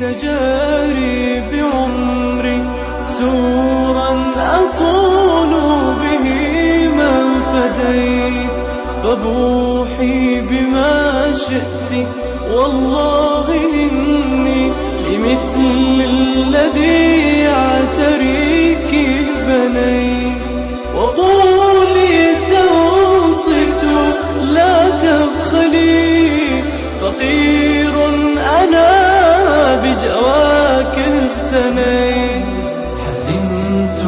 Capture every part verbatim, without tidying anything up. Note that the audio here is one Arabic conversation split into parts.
تجاري بعمري سورا أصون به من فديت، فبوحي بما شئت والله إني لمثل الذي يعتريك بنيت، وطولي سأنصت لا تبخلي، فقير أنا بجواك الثنين. حزنت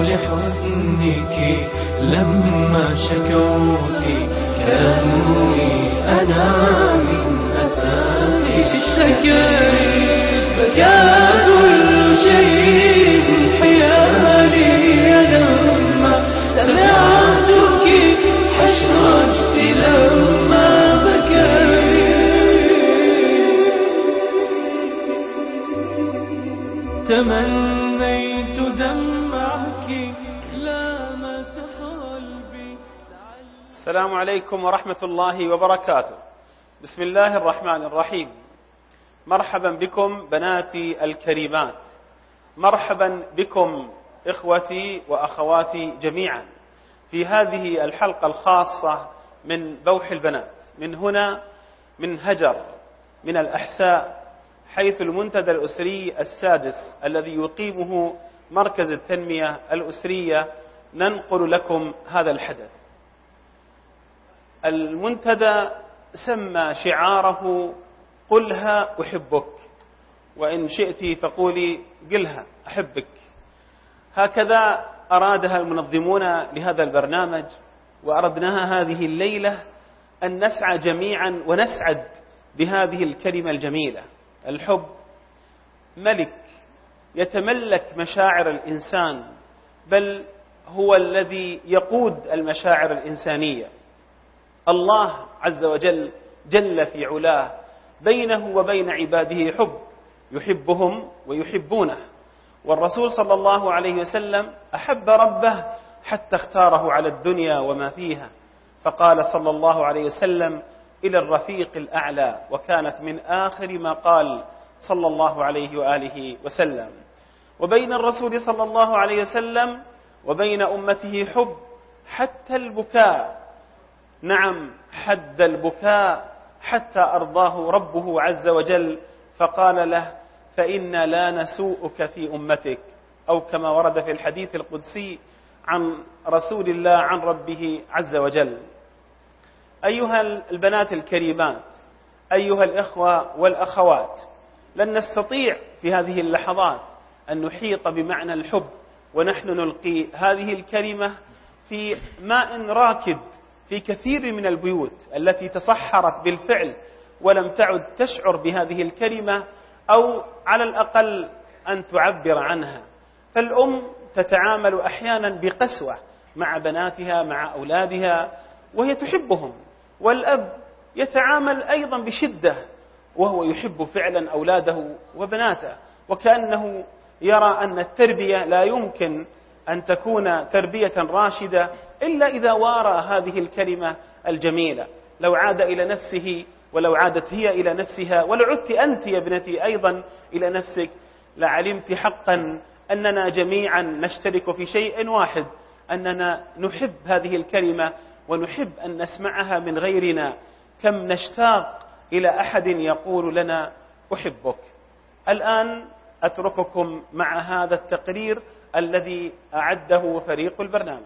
لحزنك لما شكوت، كأني أنا من أسافك اشتكيت، بكى كل شيء حيالي لما سمعتك، حشرجت لما بكيت. تمنيت دمعك لامس قلبي. السلام عليكم ورحمة الله وبركاته. بسم الله الرحمن الرحيم. مرحبا بكم بناتي الكريمات، مرحبا بكم إخوتي وأخواتي جميعا في هذه الحلقة الخاصة من بوح البنات، من هنا من هجر، من الأحساء، حيث المنتدى الأسري السادس الذي يقيمه مركز التنمية الأسرية ننقل لكم هذا الحدث. المنتدى سمى شعاره قلها أحبك، وإن شئت فقولي قلها أحبك. هكذا أرادها المنظمون لهذا البرنامج، وأردناها هذه الليلة أن نسعى جميعا ونسعد بهذه الكلمة الجميلة. الحب ملك يتملك مشاعر الإنسان، بل هو الذي يقود المشاعر الإنسانية. الله عز وجل جل في علاه بينه وبين عباده حب، يحبهم ويحبونه. والرسول صلى الله عليه وسلم أحب ربه حتى اختاره على الدنيا وما فيها، فقال صلى الله عليه وسلم إلى الرفيق الأعلى، وكانت من آخر ما قال صلى الله عليه وآله وسلم. وبين الرسول صلى الله عليه وسلم وبين أمته حب حتى البكاء، نعم حد البكاء، حتى أرضاه ربه عز وجل فقال له فإنا لا نسوءك في أمتك، أو كما ورد في الحديث القدسي عن رسول الله عن ربه عز وجل. أيها البنات الكريمات، أيها الإخوة والأخوات، لن نستطيع في هذه اللحظات أن نحيط بمعنى الحب ونحن نلقي هذه الكلمة في ماء راكد في كثير من البيوت التي تصحرت بالفعل ولم تعد تشعر بهذه الكلمة، أو على الأقل أن تعبر عنها. فالأم تتعامل أحيانا بقسوة مع بناتها، مع أولادها، وهي تحبهم، والأب يتعامل أيضا بشدة وهو يحب فعلا أولاده وبناته، وكأنه يرى أن التربية لا يمكن أن تكون تربية راشدة إلا إذا وارى هذه الكلمة الجميلة. لو عاد إلى نفسه، ولو عادت هي إلى نفسها، ولو عدت أنت يا ابنتي أيضا إلى نفسك، لعلمت حقا أننا جميعا نشترك في شيء واحد، أننا نحب هذه الكلمة ونحب أن نسمعها من غيرنا. كم نشتاق إلى أحد يقول لنا أحبك. الآن أترككم مع هذا التقرير الذي أعده فريق البرنامج.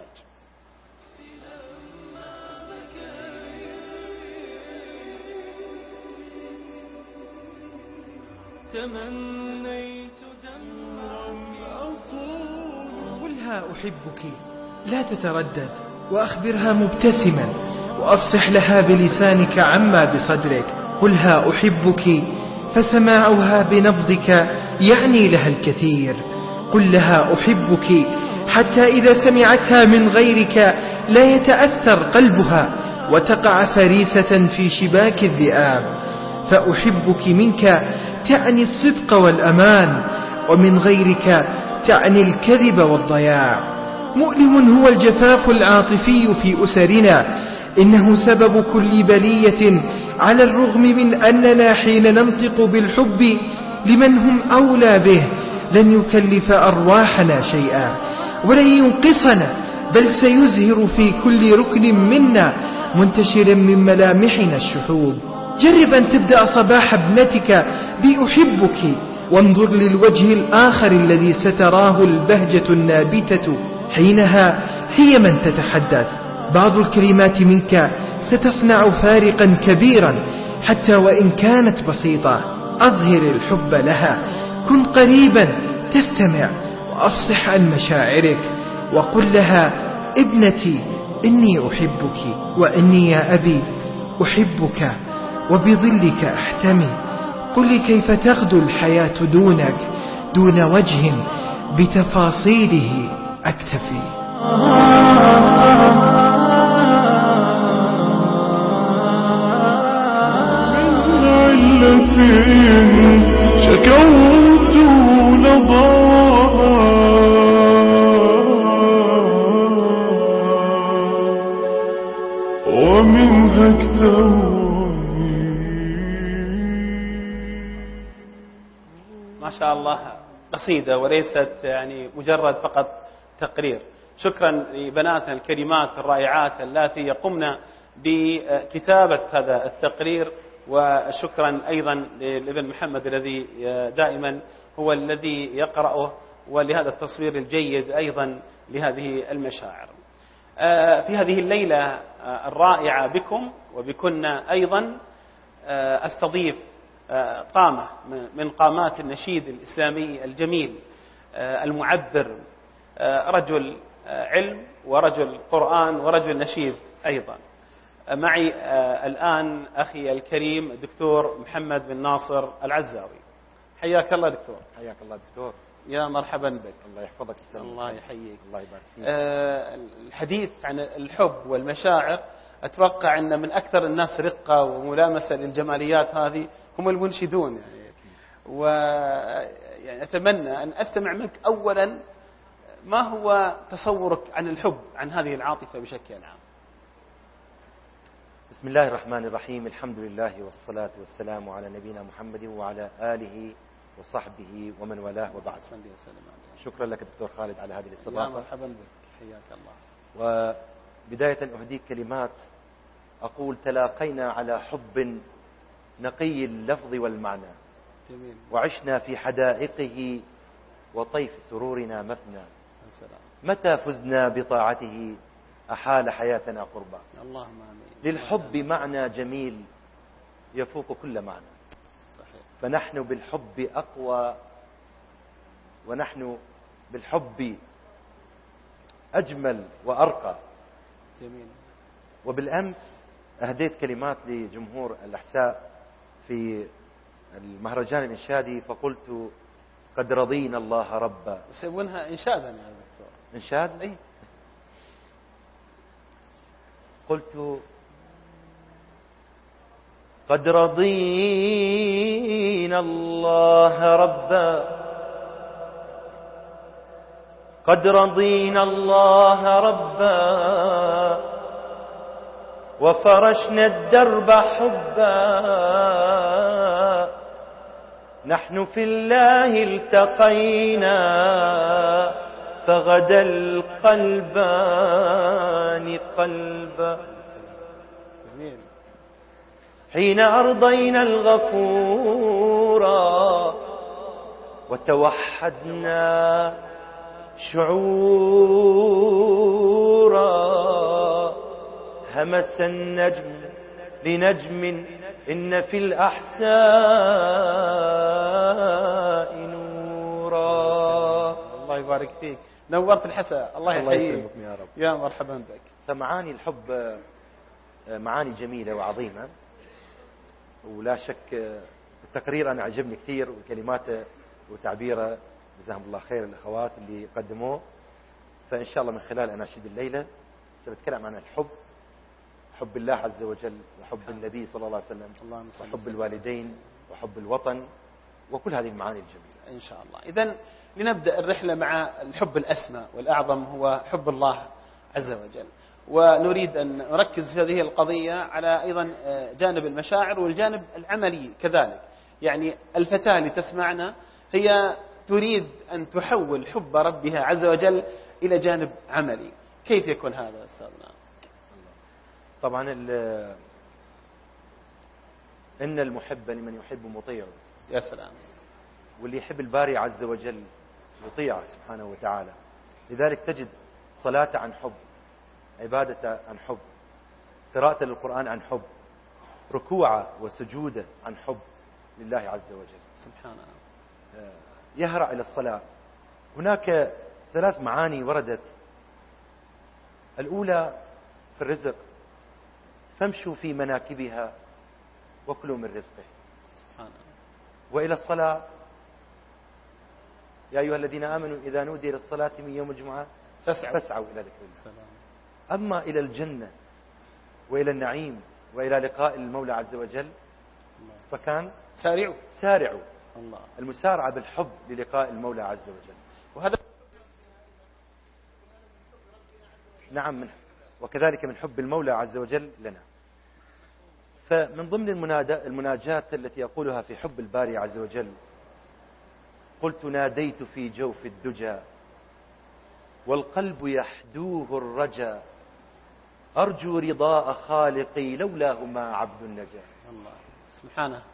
تمنيت دمعك أصول. قلها أحبك، لا تتردد، وأخبرها مبتسما، وأفصح لها بلسانك عما بصدرك. قلها أحبك، فسماعها بنبضك يعني لها الكثير. قل لها أحبك حتى إذا سمعتها من غيرك لا يتأثر قلبها وتقع فريسة في شباك الذئاب. فأحبك منك تعني الصدق والأمان، ومن غيرك تعني الكذب والضياع. مؤلم هو الجفاف العاطفي في أسرنا، إنه سبب كل بلية، على الرغم من أننا حين ننطق بالحب لمن هم أولى به لن يكلف أرواحنا شيئا ولن ينقصنا، بل سيزهر في كل ركن منا منتشرا من ملامحنا الشحوب. جرب أن تبدأ صباح ابنتك بأحبك، وانظر للوجه الآخر الذي ستراه البهجة النابتة، حينها هي من تتحدث. بعض الكلمات منك ستصنع فارقا كبيرا حتى وإن كانت بسيطة. أظهر الحب لها، كن قريبا تستمع، وأفصح عن مشاعرك وقل لها: ابنتي إني أحبك، وإني يا أبي أحبك، وبظلك أحتمي. قل لي كيف تغدو الحياة دونك، دون وجه بتفاصيله أكتفي. من علة شكوت نظرها ومنها اكتوي. ما شاء الله، قصيدة وليست يعني مجرد فقط تقرير. شكرا لبناتنا الكريمات الرائعات اللاتي يقمن بكتابة هذا التقرير، وشكرا أيضا لابن محمد الذي دائما هو الذي يقرأه، ولهذا التصوير الجيد أيضا لهذه المشاعر. في هذه الليلة الرائعة بكم وبكن أيضا أستضيف قامة من قامات النشيد الإسلامي الجميل المعبر، رجل علم ورجل قرآن ورجل نشيد أيضا. معي الآن أخي الكريم الدكتور محمد بن ناصر العزاوي. حياك الله دكتور. حياك الله دكتور. يا مرحبا بك. الله يحفظك يسلمك. الله يحييك. الله يبارك فيك. آه الحديث عن الحب والمشاعر أتوقع أن من أكثر الناس رقة وملامسة للجماليات هذه هم المنشدون يعني. ويعني أتمنى أن أستمع منك أولا، ما هو تصورك عن الحب، عن هذه العاطفة بشكل عام؟ بسم الله الرحمن الرحيم. الحمد لله والصلاة والسلام على نبينا محمد وعلى آله وصحبه ومن والاه، وبعد. شكرا لك دكتور خالد على هذه الاستضافة. يا مرحبا بك، حياك الله. وبداية أهديك كلمات أقول: تلاقينا على حب نقي اللفظ والمعنى، جميل. وعشنا في حدائقه وطيف سرورنا مثنى. متى فزنا بطاعته أحال حياتنا قربا. اللهم آمين. للحب معنى جميل يفوق كل معنى. صحيح. فنحن بالحب أقوى، ونحن بالحب أجمل وأرقى. جميل. وبالأمس أهديت كلمات لجمهور الأحساء في المهرجان الإنشادي، فقلت: قد رضينا الله ربا. يسوونها إنشادا يا دكتور. إنشاد؟ أي. قلت: قد رضينا الله ربا، قد رضينا الله ربا، وفرشنا الدرب حبا. نحن في الله التقينا، فغدا القلبان قلبا. حين أرضينا الغفورا وتوحدنا شعورا، همس النجم لنجم إن في الأحساء نورا. الله يبارك فيك، نورت الحساء. الله يحييك يا رب. يا مرحبا بك. فمعاني الحب معاني جميلة وعظيمة، ولا شك التقرير أنا عجبني كثير، وكلماته وتعبيره جزاهم الله خير الأخوات اللي قدموه. فإن شاء الله من خلال أناشيد الليلة سنتكلم عن الحب، حب الله عز وجل، وحب النبي صلى الله عليه وسلم، وحب الوالدين، وحب الوطن، وكل هذه المعاني الجميلة إن شاء الله. إذن لنبدأ الرحلة مع الحب الأسمى والأعظم، هو حب الله عز وجل. ونريد أن نركز في هذه القضية على أيضا جانب المشاعر والجانب العملي كذلك. يعني الفتاة اللي تسمعنا هي تريد أن تحول حب ربها عز وجل إلى جانب عملي، كيف يكون هذا أستاذنا؟ طبعا إن المحب لمن يحب مطيع. يا سلام. واللي يحب الباري عز وجل يطيعه سبحانه وتعالى. لذلك تجد صلاة عن حب، عبادة عن حب، قراءة للقرآن عن حب، ركوعه وسجوده عن حب لله عز وجل سبحانه. يهرع إلى الصلاة. هناك ثلاث معاني وردت. الأولى في الرزق، فامشوا في مناكبها وكلوا من رزقه. سبحانه. وإلى الصلاة، يا أيها الذين آمنوا إذا نودي للصلاة من يوم الجمعة فاسعوا, فاسعوا إلى ذكر الله. سلام. أما إلى الجنة وإلى النعيم وإلى لقاء المولى عز وجل فكان سارعوا سارعوا. الله. المسارعة بالحب للقاء المولى عز وجل. وهذا نعم من وكذلك من حب المولى عز وجل لنا. فمن ضمن المناجات التي يقولها في حب الباري عز وجل: قلت ناديت في جوف الدجى والقلب يحدوه الرجا، أرجو رضاء خالقي لولاه ما عبد النجا. الله سبحانه.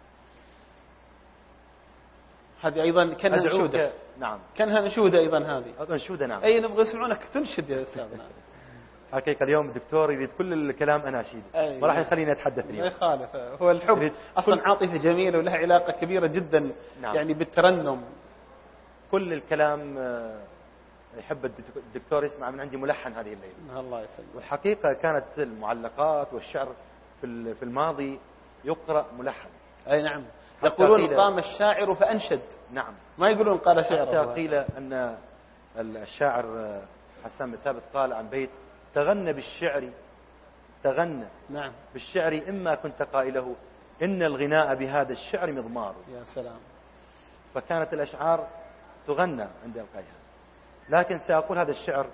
هذه أيضا كانها نشودة. نعم كانها نشودة أيضا هذه. نشودة نعم. أي نبغى يسمعونك تنشد يا أستاذنا. حقيقة اليوم الدكتور يريد كل الكلام أناشيد، ما راح يخليني أتحدث اليوم. لا يخالف، هو الحب أصلا عاطفة جميلة ولها علاقة كبيرة جدا. نعم. يعني بالترنم. كل الكلام يحب الدكتور يسمع من عندي ملحن هذه الليلة. الله يسلمك. والحقيقة كانت المعلقات والشعر في الماضي يقرأ ملحن. أي نعم. يقولون قام الشاعر فأنشد. نعم. ما يقولون قال شعر. حتى قيل أن الشاعر حسان بن ثابت قال عن بيت: تغنى بالشعر تغنى نعم بالشعر إما كنت قائله إن الغناء بهذا الشعر مضمار. يا سلام. فكانت الأشعار تغنى عند القيها. لكن سأقول هذا الشعر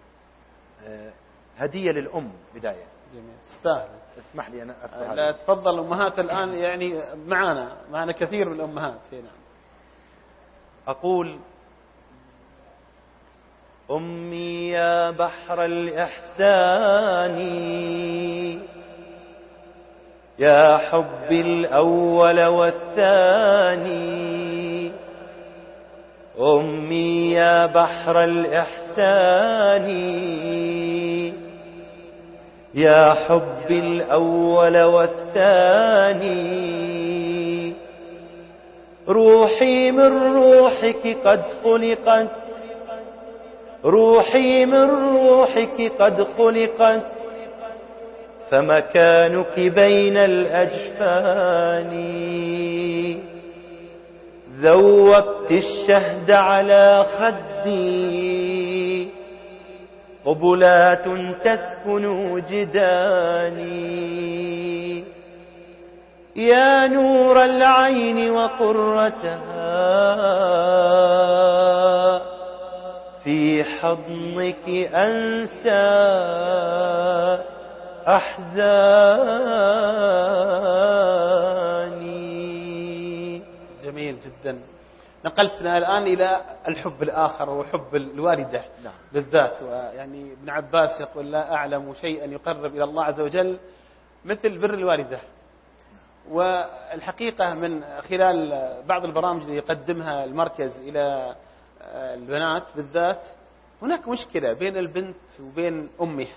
هدية للأم بداية. جميل. تستاهل. اسمح لي أنا أذكر. لا تفضل. الأمهات الآن يعني معنا معنا كثير من الأمهات. نعم. أقول: أمي يا بحر الإحسان يا حبي الأول والثاني، أمي يا بحر الإحسان يا حبي الأول والثاني، روحي من روحك قد خلقت، روحي من روحك قد خلقت، فمكانك بين الأجفان، ذوقت الشهد على خدي، قبلات تسكن جداني، يا نور العين وقرتها، في حضنك أنسى أحزاني. جميل جدا. نقلتنا الآن إلى الحب الآخر وحب الوالدة. نعم. بالذات. ويعني ابن عباس يقول: لا أعلم شيئا يقرب إلى الله عز وجل مثل بر الوالدة. والحقيقة من خلال بعض البرامج اللي يقدمها المركز إلى البنات بالذات، هناك مشكلة بين البنت وبين أمها،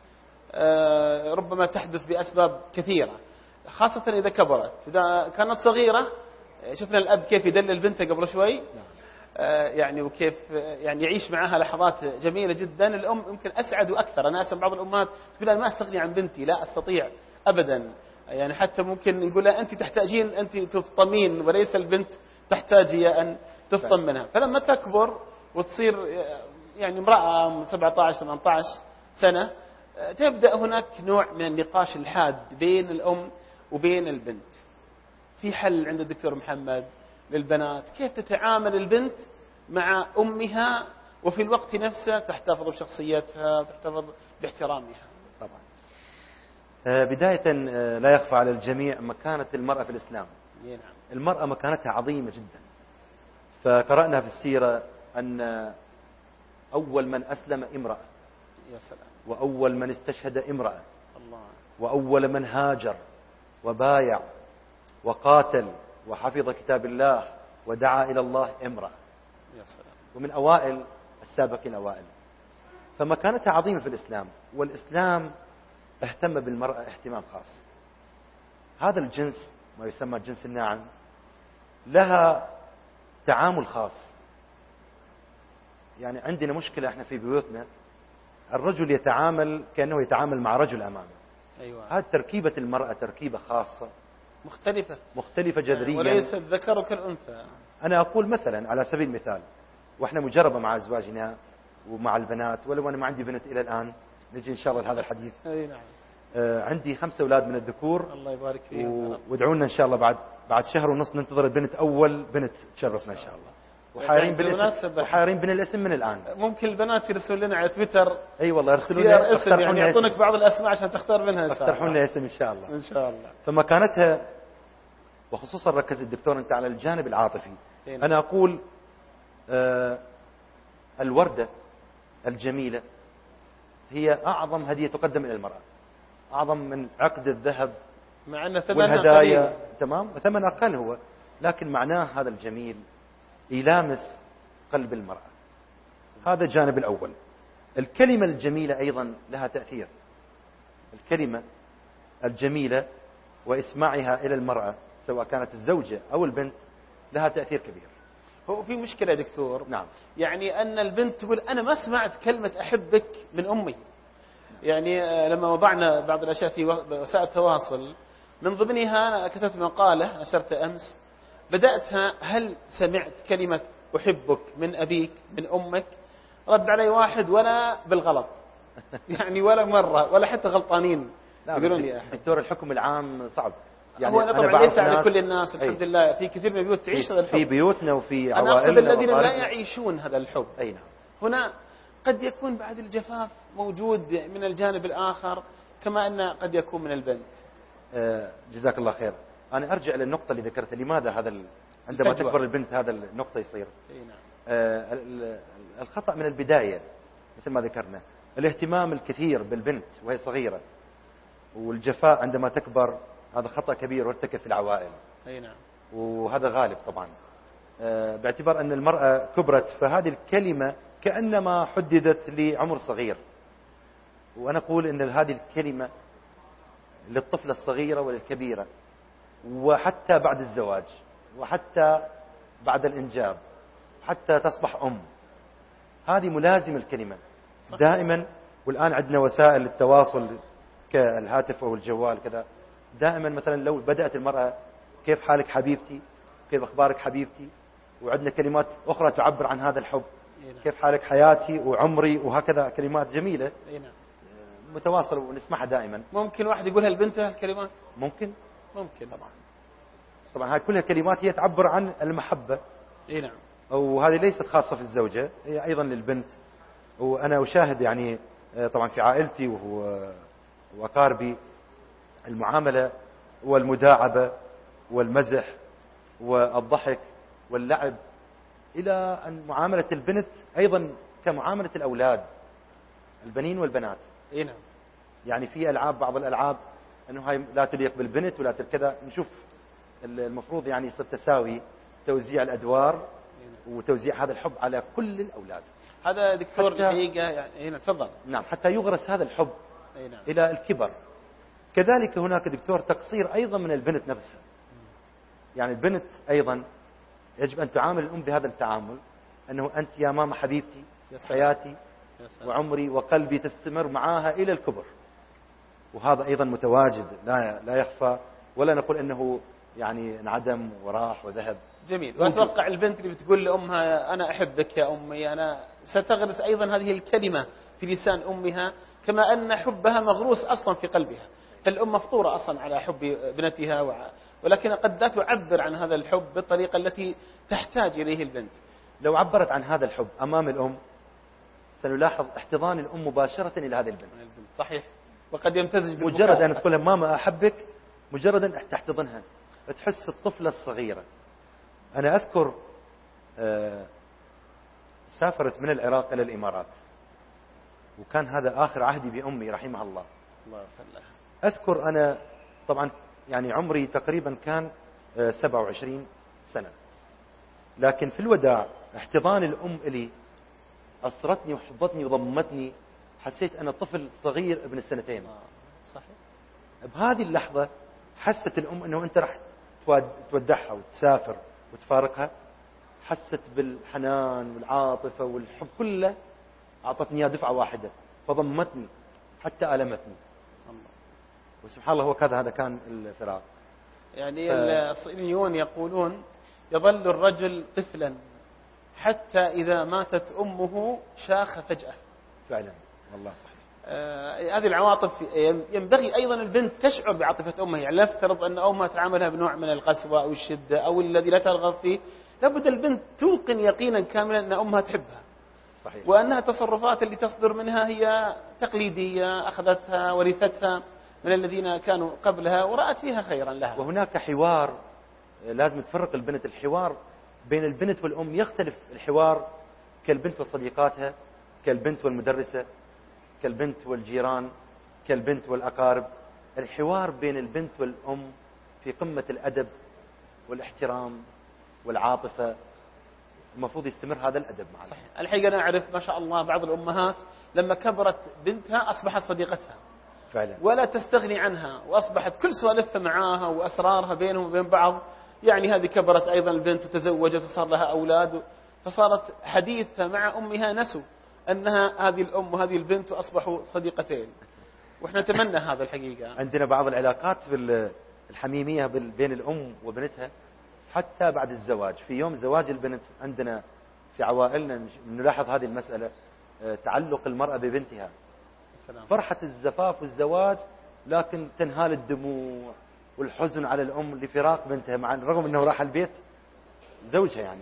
ربما تحدث بأسباب كثيرة، خاصة إذا كبرت. إذا كانت صغيرة شفنا الأب كيف يدلل بنته قبل شوي، يعني وكيف يعني يعيش معها لحظات جميلة جدا. الأم يمكن أسعد وأكثر. أنا أسمع بعض الأمهات تقول: أنا ما أستغني عن بنتي، لا أستطيع أبدا. يعني حتى ممكن نقول لها: أنت تحتاجين أنت تفطمين وليس البنت تحتاج أن تفطم منها. فلما تكبر وتصير يعني امرأة سبعة عشر ثمانية عشر سنة، تبدأ هناك نوع من النقاش الحاد بين الأم وبين البنت. في حل عند الدكتور محمد للبنات كيف تتعامل البنت مع أمها وفي الوقت نفسه تحتفظ بشخصيتها وتحتفظ باحترامها؟ طبعا. بداية لا يخفى على الجميع مكانة المرأة في الإسلام. نعم. المرأة مكانتها عظيمة جدا. فقرأنا في السيرة أن أول من أسلم امرأة، يا سلام، وأول من استشهد امرأة، الله، وأول من هاجر وبايع وقاتل وحفظ كتاب الله ودعا إلى الله امرأة، يا سلام، ومن أوائل السابقين الأوائل. فمكانتها عظيمة في الإسلام، والإسلام اهتم بالمرأة اهتمام خاص. هذا الجنس ما يسمى الجنس الناعم لها تعامل خاص. يعني عندنا مشكلة احنا في بيوتنا، الرجل يتعامل كأنه يتعامل مع رجل أمامه. أيوة. هذه تركيبة المرأة تركيبة خاصة مختلفة مختلفة جذريا، وليس الذكر كالأنثى. أنا أقول مثلا على سبيل المثال، وإحنا مجربة مع أزواجنا ومع البنات، ولو أنا ما عندي بنت إلى الآن، نجي إن شاء الله لهذا الحديث. أي نعم. آه عندي خمسة أولاد من الذكور، الله يبارك فيهم. و... وادعونا إن شاء الله بعد بعد شهر ونص ننتظر البنت، أول بنت تشرفنا إن شاء الله. وحايرين بالاسم، وحايرين بين الاسم من الآن. ممكن البنات يرسلون لنا على تويتر. أي أيوة والله يرسلون لنا اسم، يعني يعطونك بعض الأسماء عشان تختار منها إن شاء الله. اقترحوا لنا اسم إن شاء الله. إن شاء الله. فمكانتها، وخصوصا ركز الدكتور أنت على الجانب العاطفي. هنا. أنا أقول آه الوردة الجميلة هي أعظم هدية تقدم إلى المرأة، أعظم من عقد الذهب مع أن ثمنها والهدايا قليل. تمام، ثمن أقل هو، لكن معناه هذا الجميل يلامس قلب المرأة. هذا الجانب الأول. الكلمة الجميلة أيضا لها تأثير. الكلمة الجميلة وإسماعها إلى المرأة سواء كانت الزوجة أو البنت لها تأثير كبير. هو في مشكلة يا دكتور. نعم. يعني أن البنت تقول أنا ما سمعت كلمة أحبك من أمي. يعني لما وضعنا بعض الأشياء في وسائل التواصل، من ضمنها أنا كتبت مقالة نشرتها أمس، بدأتها هل سمعت كلمة أحبك من أبيك من أمك؟ رد علي واحد ولا بالغلط يعني ولا مرة ولا حتى غلطانين يقولون لي أحب. دكتور الحكم العام صعب. يعني هو أنا طبعا ليس على كل الناس الحمد أي. لله، في كثير من البيوت تعيش هذا الحب، في بيوتنا وفي عوائلنا. أنا أقصد الذين لا يعيشون هذا الحب. أي نعم. هنا قد يكون بعد الجفاف موجود من الجانب الآخر، كما أن قد يكون من البنت. آه جزاك الله خير. أنا أرجع للنقطة اللي ذكرتها، لماذا هذا ال... عندما الفجوة. تكبر البنت هذا النقطة يصير. أي نعم. آه الخطأ من البداية مثل ما ذكرنا، الاهتمام الكثير بالبنت وهي صغيرة، والجفاء عندما تكبر، هذا خطأ كبير وارتكب في العوائل. أي نعم. وهذا غالب طبعا، آه باعتبار أن المرأة كبرت، فهذه الكلمة كأنما حددت لعمر صغير. وأنا أقول أن هذه الكلمة للطفلة الصغيرة وللكبيرة، وحتى بعد الزواج، وحتى بعد الإنجاب، حتى تصبح أم، هذه ملازم الكلمة دائما. والآن عندنا وسائل التواصل كالهاتف أو الجوال كذا، دائما مثلا لو بدأت المرأة كيف حالك حبيبتي، كيف أخبارك حبيبتي، وعندنا كلمات أخرى تعبر عن هذا الحب، كيف حالك حياتي وعمري، وهكذا كلمات جميلة متواصلة ونسمعها دائما. ممكن واحد يقولها لبنته الكلمات؟ ممكن ممكن طبعا. طبعا هاي كلها كلمات هي تعبر عن المحبة. اي نعم. وهذه ليست خاصة في الزوجة، هي أيضا للبنت. وأنا أشاهد يعني طبعا في عائلتي وأقاربي المعاملة والمداعبة والمزح والضحك واللعب، إلى أن معاملة البنت أيضا كمعاملة الأولاد البنين والبنات. اي نعم. يعني في ألعاب، بعض الألعاب أنه هاي لا تليق بالبنت ولا كذا، نشوف المفروض يعني يصير تساوي، توزيع الأدوار وتوزيع هذا الحب على كل الأولاد. هذا دكتور الحقيقة يعني هنا تفضل. نعم، حتى يغرس هذا الحب أي نعم. إلى الكبر. كذلك هناك دكتور تقصير أيضا من البنت نفسها. يعني البنت أيضا يجب أن تعامل الأم بهذا التعامل، أنه أنت يا ماما حبيبتي، حياتي وعمري وقلبي، تستمر معاها إلى الكبر. وهذا أيضا متواجد، لا لا يخفى، ولا نقول أنه يعني انعدم وراح وذهب. جميل. وأتوقع البنت اللي بتقول لأمها أنا أحبك يا أمي، أنا ستغرس أيضا هذه الكلمة في لسان أمها، كما أن حبها مغروس أصلا في قلبها. فالأم مفطورة أصلا على حب ابنتها، و... ولكن قد لا تعبر عن هذا الحب بالطريقة التي تحتاج إليه البنت. لو عبرت عن هذا الحب أمام الأم، سنلاحظ احتضان الأم مباشرة إلى هذه البنت. صحيح. وقد يمتزج بالبكاء. مجرد أن تقول لها ماما أحبك، مجرد أن تحتضنها، تحس الطفلة الصغيرة. أنا أذكر سافرت من العراق إلى الإمارات، وكان هذا آخر عهدي بأمي رحمها الله. الله يرحمها. أذكر أنا طبعا يعني عمري تقريبا كان سبعة وعشرين سنة، لكن في الوداع احتضان الأم إلي أسرتني وحضتني وضمتني، حسيت أنا طفل صغير ابن السنتين. صحيح. بهذه اللحظة حست الأم أنه أنت راح تودعها وتسافر وتفارقها، حست بالحنان والعاطفة والحب كله، أعطتني إياه دفعة واحدة فضمتني حتى ألمتني. الله. وسبحان الله هو كذا، هذا كان الفراق. يعني ف... الصينيون يقولون يظل الرجل طفلا حتى إذا ماتت أمه شاخ فجأة. فعلا والله صحيح. آه هذه العواطف ينبغي أيضا البنت تشعر بعاطفة أمها. يعني لا افترض أن أمها تعاملها بنوع من القسوة أو الشدة أو الذي لا ترغب فيه، لابد البنت توقن يقينا كاملا أن أمها تحبها. صحيح. وأنها تصرفات اللي تصدر منها هي تقليدية أخذتها ورثتها من الذين كانوا قبلها ورأت فيها خيرا لها. وهناك حوار لازم تفرق البنت. الحوار بين البنت والأم يختلف. الحوار كالبنت وصديقاتها، كالبنت والمدرسة، كالبنت والجيران، كالبنت والأقارب. الحوار بين البنت والأم في قمة الأدب والاحترام والعاطفة. المفروض يستمر هذا الأدب معنا. صحيح. الحقيقة أنا أعرف ما شاء الله بعض الأمهات لما كبرت بنتها أصبحت صديقتها فعلا، ولا تستغني عنها، وأصبحت كل سوالفها معاها وأسرارها بينهم وبين بعض. يعني هذه كبرت أيضا البنت وتزوجت وصار لها أولاد، فصارت حديثها مع أمها نسوا أنها هذه الأم وهذه البنت وأصبحوا صديقتين. وإحنا نتمنى هذا الحقيقة. عندنا بعض العلاقات الحميمية بين الأم وبنتها حتى بعد الزواج. في يوم زواج البنت عندنا في عوائلنا نلاحظ هذه المسألة، تعلق المرأة ببنتها. السلام. فرحة الزفاف والزواج، لكن تنهال الدموع والحزن على الأم لفراق بنتها، مع رغم أنه راح البيت زوجها يعني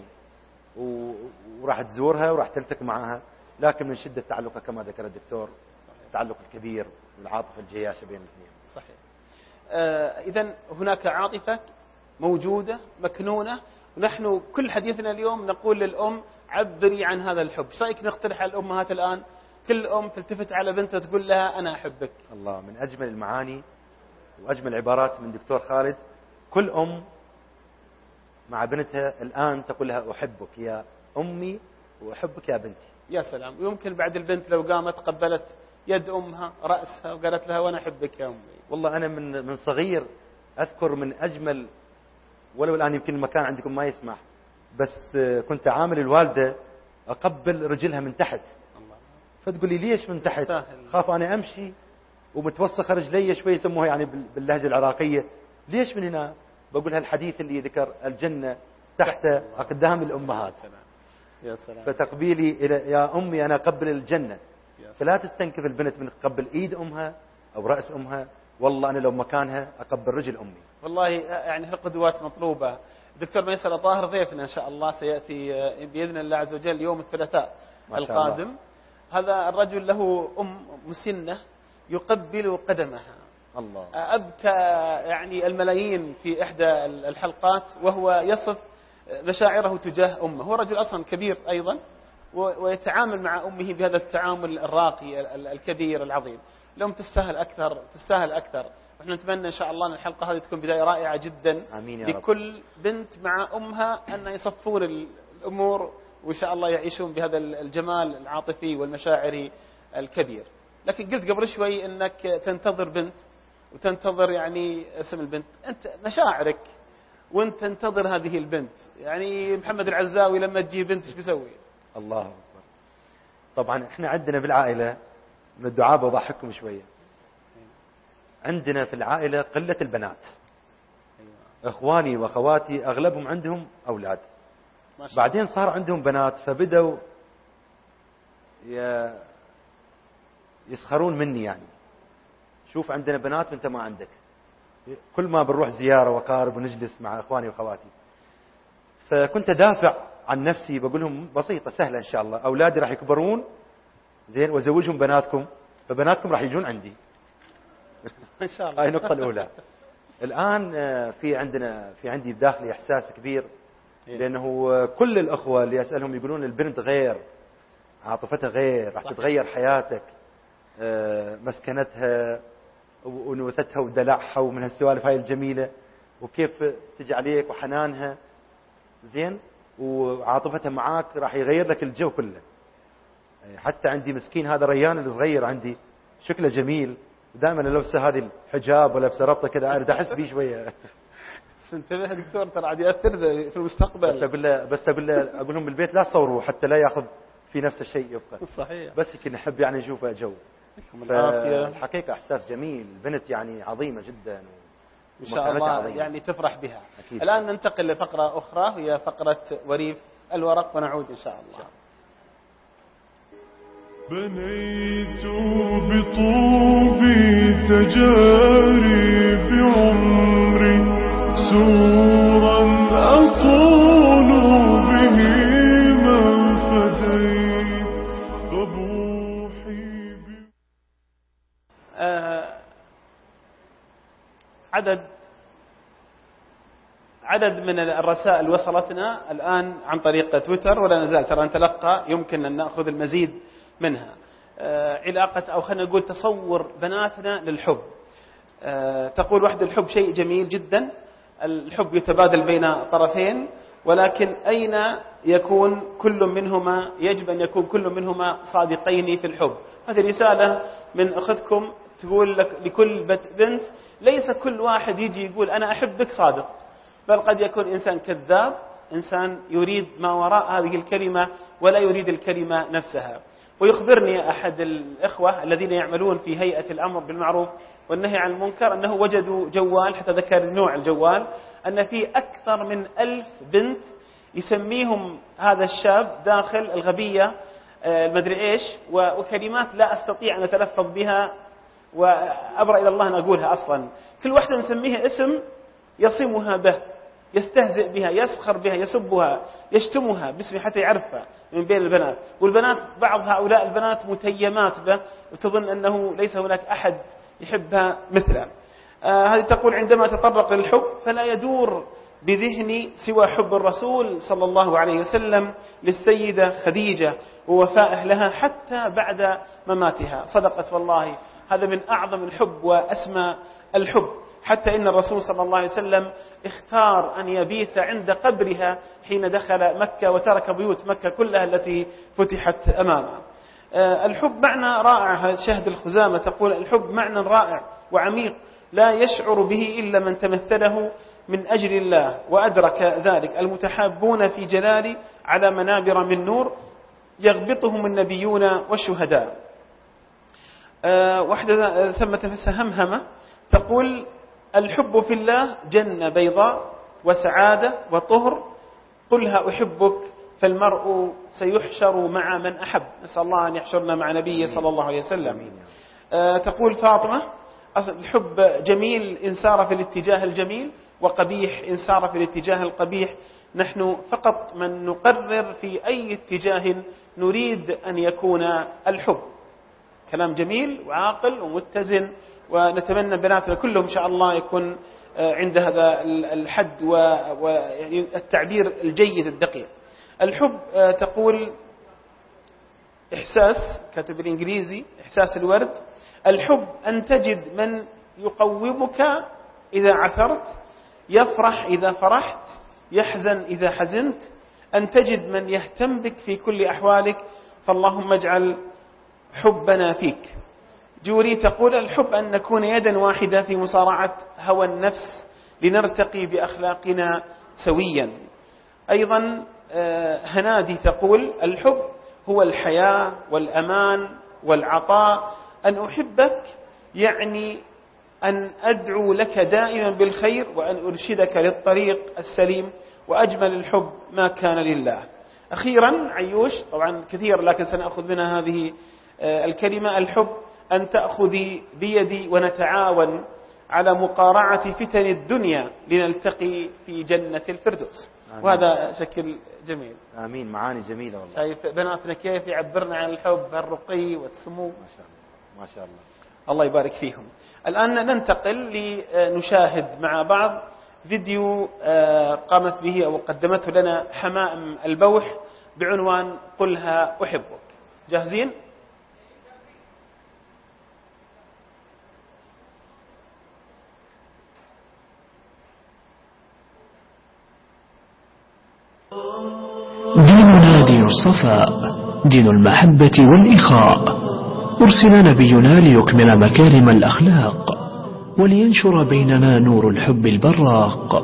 وراح تزورها وراح تلتقي معها، لكن من شدة تعلقها كما ذكر الدكتور التعلق الكبير والعاطفة الجياشة بين الاثنين. صحيح. آه إذن هناك عاطفة موجودة مكنونة، ونحن كل حديثنا اليوم نقول للأم عبري عن هذا الحب. ايش رايك نقترح على الأمهات الآن كل أم تلتفت على بنتها تقول لها أنا أحبك؟ الله، من أجمل المعاني وأجمل العبارات من دكتور خالد. كل أم مع بنتها الآن تقول لها أحبك يا أمي وأحبك يا بنتي. يا سلام. ويمكن بعد البنت لو قامت قبلت يد أمها رأسها وقالت لها وأنا أحبك يا أمي. والله أنا من من صغير أذكر من أجمل، ولو الآن يمكن المكان عندكم ما يسمح، بس كنت عامل الوالدة أقبل رجلها من تحت. الله. فتقول لي ليش من تحت؟ سهل. خاف أنا أمشي ومتوسخ رجلي شوي، يسموها يعني باللهجة العراقية. ليش من هنا؟ بقول هالحديث اللي ذكر الجنة تحت أقدام الأمهات. يا سلام. فتقبيلي إلى يا أمي أنا أقبل الجنة. فلا تستنكف البنت من تقبل إيد أمها أو رأس أمها. والله أنا لو مكانها أقبل رجل أمي. والله يعني القدوات مطلوبة. دكتور ميسر طاهر ضيفنا إن شاء الله سيأتي بإذن الله عز وجل يوم الثلاثاء القادم. الله. هذا الرجل له أم مسنة يقبل قدمها. الله. أبكى يعني الملايين في إحدى الحلقات وهو يصف مشاعره تجاه أمه. هو رجل أصلا كبير أيضا ويتعامل مع أمه بهذا التعامل الراقي الكبير العظيم. الأم تستاهل أكثر، تستاهل أكثر. ونحن نتمنى إن شاء الله أن الحلقة هذه تكون بداية رائعة جدا. آمين يا رب. لكل بنت مع أمها أن يصفون الأمور وإن شاء الله يعيشون بهذا الجمال العاطفي والمشاعري الكبير. لكن قلت قبل شوي أنك تنتظر بنت وتنتظر يعني اسم البنت، أنت مشاعرك وأنت تنتظر هذه البنت. يعني محمد العزاوي لما تجي بنت ايش بيسوي؟ الله أكبر. طبعا احنا عندنا بالعائلة من الدعاء بضحككم شوية. عندنا في العائلة قلة البنات. اخواني واخواتي اغلبهم عندهم اولاد. بعدين صار عندهم بنات فبدوا يسخرون مني. يعني شوف عندنا بنات وانت ما عندك. كل ما بنروح زيارة وقارب ونجلس مع اخواني واخواتي، فكنت دافع عن نفسي بقول لهم بسيطة سهلة إن شاء الله، أولادي راح يكبرون زين وزوجهم بناتكم، فبناتكم راح يجون عندي. إن شاء الله. هاي النقطة الأولى. الآن في عندنا في عندي بداخلي إحساس كبير، لأنه كل الأخوة اللي أسألهم يقولون البنت غير، عاطفتها غير، راح تتغير حياتك، مسكنتها ونوثتها ودلعها ومن هالسوالف هاي الجميلة، وكيف تجي عليك وحنانها زين، وعاطفتها معاك راح يغير لك الجو كله. حتى عندي مسكين هذا ريان الصغير عندي شكله جميل، ودائما لبسه هذه الحجاب ولبسه ربطه كذا، أنا احس بيه شويه. بس انتبه دكتور ترى عاد ياثر في المستقبل. بس اقول له بس اقول له اقول لهم بالبيت لا تصوروا حتى لا ياخذ في نفس الشيء يبقى. صحيح. بس يمكن نحب يعني نشوفه جو. الحقيقه احساس جميل، البنت يعني عظيمه جدا ان شاء الله عظيمة. يعني تفرح بها. أكيد. الان ننتقل لفقره اخرى هي فقره وريف الورق ونعود ان شاء الله. بنيت بطوبي تجاري بعمري سورا أصون به من فديت ضبوحي ب... آه عدد عدد من الرسائل وصلتنا الآن عن طريق تويتر ولا نزال ترى نتلقى، يمكن أن نأخذ المزيد منها. آه علاقة أو خلينا نقول تصور بناتنا للحب. آه تقول وحدة الحب شيء جميل جدا، الحب يتبادل بين طرفين، ولكن أين يكون كل منهما، يجب أن يكون كل منهما صادقين في الحب. هذه رسالة من أختكم تقول لك لكل بنت ليس كل واحد يجي يقول أنا أحبك صادق، بل قد يكون إنسان كذاب، إنسان يريد ما وراء هذه الكلمة ولا يريد الكلمة نفسها. ويخبرني أحد الإخوة الذين يعملون في هيئة الأمر بالمعروف والنهي عن المنكر أنه وجدوا جوال، حتى ذكر نوع الجوال، أن في أكثر من ألف بنت يسميهم هذا الشاب داخل الغبية المدري إيش، وكلمات لا أستطيع أن أتلفظ بها وأبرأ إلى الله أن أقولها أصلا. كل واحدة نسميها اسم يصمها به، يستهزئ بها، يسخر بها، يسبها، يشتمها باسم حتى يعرفها من بين البنات. والبنات بعض هؤلاء البنات متيمات به وتظن أنه ليس هناك أحد يحبها مثله. آه هذه تقول عندما تطرق للحب فلا يدور بذهني سوى حب الرسول صلى الله عليه وسلم للسيدة خديجة ووفائه لها حتى بعد مماتها. صدقت والله، هذا من أعظم الحب وأسمى الحب، حتى إن الرسول صلى الله عليه وسلم اختار أن يبيت عند قبرها حين دخل مكة وترك بيوت مكة كلها التي فتحت أمامه. الحب معنى رائع. شهد الخزامة تقول الحب معنى رائع وعميق لا يشعر به إلا من تمثله من أجل الله وأدرك ذلك. المتحابون في جلالي على منابر من نور يغبطهم النبيون والشهداء. واحدة سمت نفسها همهمة تقول الحب في الله جنة بيضاء وسعادة وطهر، قلها أحبك فالمرء سيحشر مع من أحب. نسأل الله أن يحشرنا مع نبيه صلى الله عليه وسلم. تقول فاطمة الحب جميل إن سار في الاتجاه الجميل وقبيح إن سار في الاتجاه القبيح. نحن فقط من نقرر في أي اتجاه نريد أن يكون الحب. كلام جميل وعاقل ومتزن، ونتمنى بناتنا كلهم إن شاء الله يكون عند هذا الحد والتعبير الجيد الدقيق. الحب تقول إحساس، كاتب بالإنجليزي إحساس الورد. الحب أن تجد من يقومك إذا عثرت، يفرح إذا فرحت، يحزن إذا حزنت، أن تجد من يهتم بك في كل أحوالك. فاللهم اجعل حبنا فيك. جوري تقول الحب أن نكون يدا واحدة في مصارعة هوى النفس لنرتقي بأخلاقنا سويا. أيضا هنادي تقول الحب هو الحياة والأمان والعطاء. أن أحبك يعني أن أدعو لك دائما بالخير وأن أرشدك للطريق السليم، وأجمل الحب ما كان لله. أخيرا عيوش، طبعا كثير لكن سنأخذ منها هذه الكلمة. الحب أن تأخذي بيدي ونتعاون على مقارعة فتن الدنيا لنلتقي في جنة الفردوس. آمين. وهذا شكل جميل. آمين. معاني جميلة والله. شايف بناتنا كيف يعبرنا عن الحب الرقي والسمو. ما شاء الله ما شاء الله. الله يبارك فيهم. الآن ننتقل لنشاهد مع بعض فيديو قامت به أو قدمته لنا حمائم البوح بعنوان قلها أحبك. جاهزين؟ ديننا دين الصفاء، دين المحبة والإخاء. أرسل نبينا ليكمل مكارم الأخلاق ولينشر بيننا نور الحب البراق.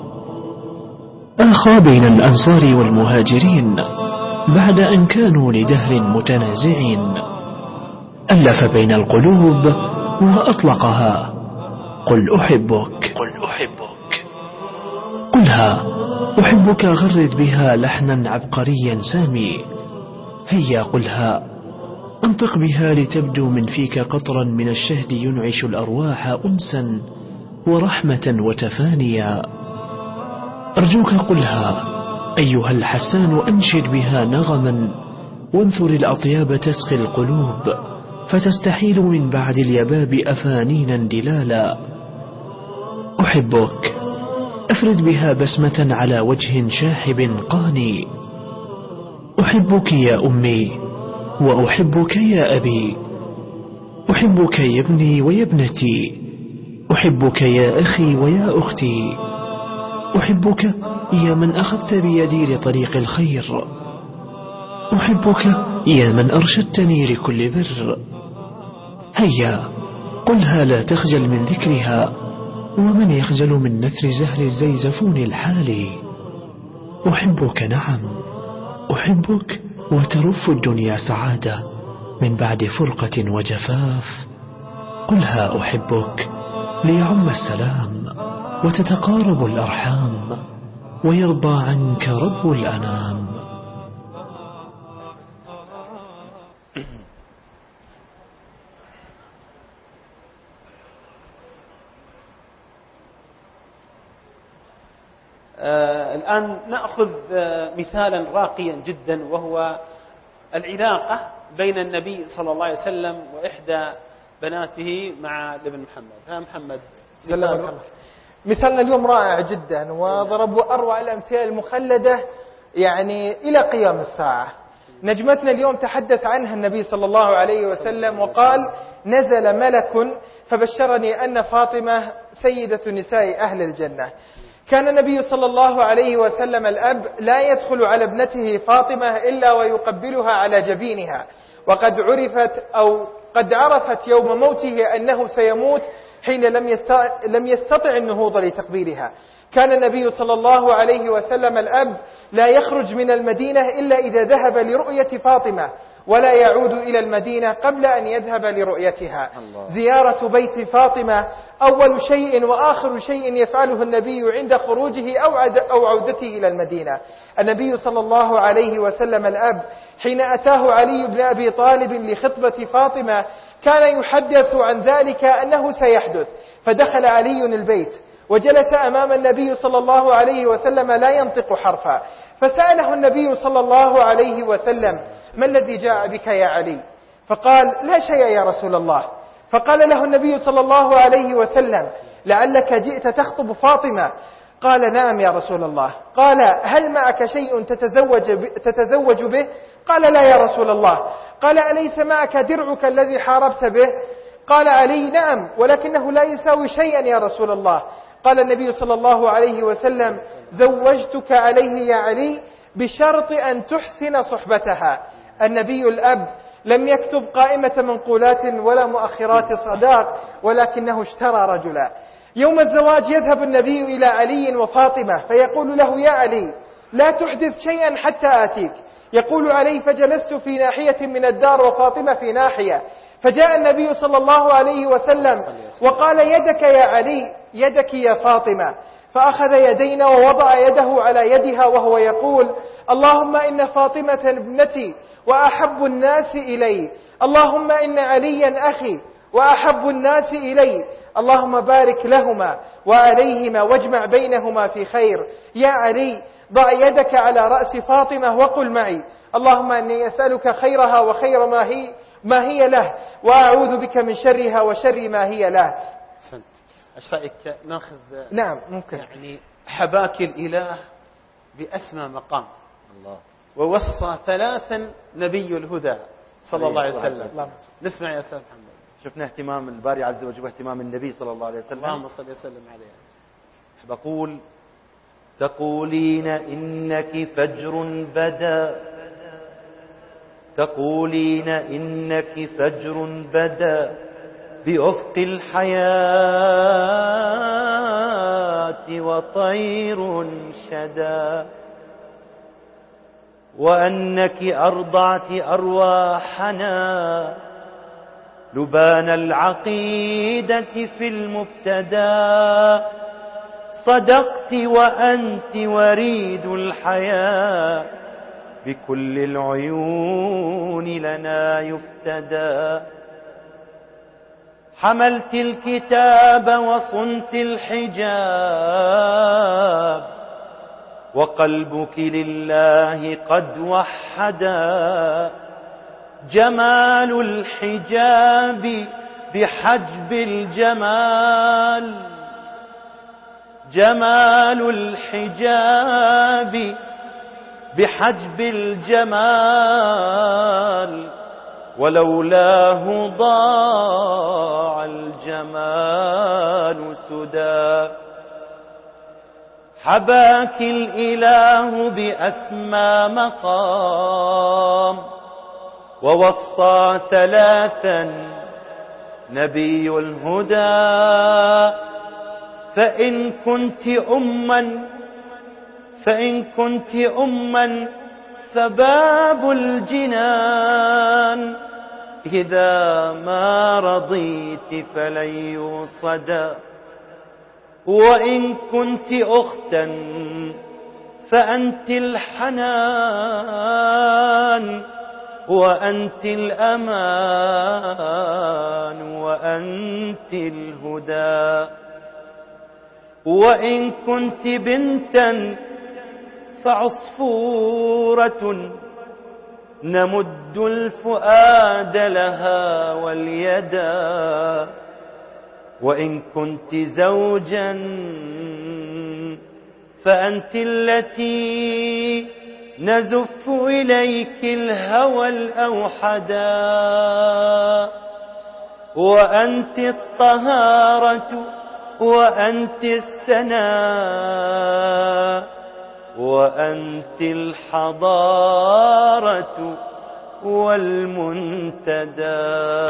آخى بين الأنصار والمهاجرين بعد أن كانوا لدهر متنازعين. ألف بين القلوب وأطلقها. قل أحبك، قل أحبك، قلها أحبك. غرد بها لحنا عبقريا سامي. هيا قلها، انطق بها لتبدو من فيك قطرا من الشهد ينعش الأرواح أنسا ورحمة وتفانيا. أرجوك قلها أيها الحسان، أنشد بها نغما وانثر الأطياب تسقي القلوب فتستحيل من بعد اليباب أفانينا دلالا. أحبك. أفرد بها بسمة على وجه شاحب قاني. أحبك يا أمي وأحبك يا أبي. أحبك يا ابني ويا ابنتي. أحبك يا أخي ويا أختي. أحبك يا من أخذت بيدي لطريق الخير. أحبك يا من أرشدتني لكل بر. هيا قلها لا تخجل من ذكرها، ومن يخجل من نثر زهر الزيزفون الحالي. أحبك نعم، أحبك وترف الدنيا سعادة من بعد فرقة وجفاف. قلها أحبك ليعم السلام وتتقارب الأرحام ويرضى عنك رب الأنام. آه الآن نأخذ آه مثالا راقيا جدا، وهو العلاقة بين النبي صلى الله عليه وسلم وإحدى بناته مع ابن محمد. ها محمد مثال مثالنا اليوم رائع جدا، وضربوا أروع الأمثلة المخلدة يعني إلى قيام الساعة. نجمتنا اليوم تحدث عنها النبي صلى الله عليه وسلم وقال: نزل ملك فبشرني أن فاطمة سيدة نساء أهل الجنة. كان النبي صلى الله عليه وسلم الأب لا يدخل على ابنته فاطمة إلا ويقبلها على جبينها، وقد عرفت أو قد عرفت يوم موته أنه سيموت حين لم يستطع النهوض لتقبيلها. كان النبي صلى الله عليه وسلم الأب لا يخرج من المدينة إلا إذا ذهب لرؤية فاطمة، ولا يعود إلى المدينة قبل أن يذهب لرؤيتها. زيارة بيت فاطمة أول شيء وآخر شيء يفعله النبي عند خروجه أو عودته إلى المدينة. النبي صلى الله عليه وسلم الأب حين أتاه علي بن أبي طالب لخطبة فاطمة كان يحدث عن ذلك أنه سيحدث، فدخل علي البيت وجلس أمام النبي صلى الله عليه وسلم لا ينطق حرفا، فسأله النبي صلى الله عليه وسلم: ما الذي جاء بك يا علي؟ فقال: لا شيء يا رسول الله. فقال له النبي صلى الله عليه وسلم: لعلك جئت تخطب فاطمة. قال: نعم يا رسول الله. قال: هل معك شيء تتزوج, تتزوج به؟ قال: لا يا رسول الله. قال: أليس معك درعك الذي حاربت به؟ قال علي: نعم، ولكنه لا يساوي شيئا يا رسول الله. قال النبي صلى الله عليه وسلم: زوجتك عليه يا علي بشرط أن تحسن صحبتها. النبي الأب لم يكتب قائمة منقولات ولا مؤخرات صداق، ولكنه اشترى رجلا. يوم الزواج يذهب النبي إلى علي وفاطمة فيقول له: يا علي، لا تحدث شيئا حتى آتيك. يقول علي: فجلست في ناحية من الدار وفاطمة في ناحية، فجاء النبي صلى الله عليه وسلم وقال: يدك يا علي، يدك يا فاطمة. فأخذ يدينا ووضع يده على يدها وهو يقول: اللهم إن فاطمة ابنتي وأحب الناس إلي، اللهم إن عليا أخي وأحب الناس إلي، اللهم بارك لهما وعليهما واجمع بينهما في خير. يا علي، ضع يدك على رأس فاطمة وقل معي: اللهم إني أسألك خيرها وخير ما هي ما هي له، وأعوذ بك من شرها وشر ما هي له. أحسنت. ايش رايك ناخذ نعم ممكن. يعني حباك الإله بأسمى مقام الله. ووصى ثلاثا نبي الهدى صلى الله عليه وسلم. الله. نسمع يا أستاذ محمد. شفنا اهتمام الباري عز وجل واهتمام النبي صلى الله عليه وسلم. اللهم صل وسلم عليه. أحب أقول تقولين إنك فجر بدا، تقولين إنك فجر بدا بأفق الحياة وطير شدا، وأنك أرضعت أرواحنا لبان العقيدة في المبتدا، صدقت وأنت وريد الحياة بكل العيون لنا يفتدى، حملت الكتاب وصنت الحجاب وقلبك لله قد وحدا، جمال الحجاب بحجب الجمال، جمال الحجاب بحجب الجمال، ولولاه ضاع الجمال سدى، حباك الإله بأسمى مقام ووصى ثلاثا نبي الهدى، فإن كنت أما فإن كنت أما فباب الجنان، إذا ما رضيت فلن يوصدا، وإن كنت أختا فأنت الحنان وأنت الأمان وأنت الهدى، وإن كنت بنتا فعصفورة نمد الفؤاد لها واليدا، وإن كنت زوجا فأنت التي نزف إليك الهوى الأوحدا، وأنت الطهارة وأنت السناء وأنت الحضارة والمنتدى.